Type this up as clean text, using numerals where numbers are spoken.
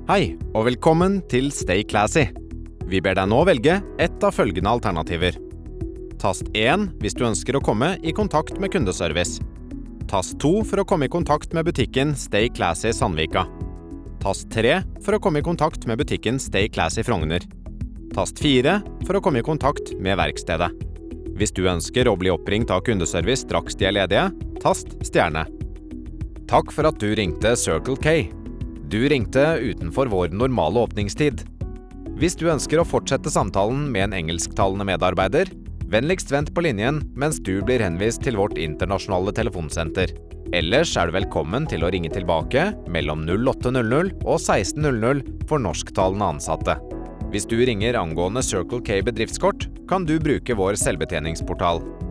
Hei, og velkommen til Stay Classy. Vi ber deg nå velge ett av følgende alternativer. Tast 1 hvis du ønsker å komme i kontakt med kundeservice. Tast 2 for å komme i kontakt med butikken Stay Classy Sandvika. Tast 3 for å komme i kontakt med butikken Stay Classy Frogner. Tast 4 for å komme i kontakt med verkstedet. Hvis du ønsker å bli oppringt av kundeservice straks de er ledige, tast stjerne. Takk for at du ringte Circle K. Du ringte utenfor vår normale åpningstid. Hvis du ønsker å fortsette samtalen med en engelsktalende medarbeider, vennligst vent på linjen mens du blir henvist til vårt internasjonale telefonsenter. Ellers er du velkommen til å ringe tilbake mellom 08:00 og 16:00 for norsktalende ansatte. Hvis du ringer angående Circle K bedriftskort, kan du bruke vår selvbetjeningsportal.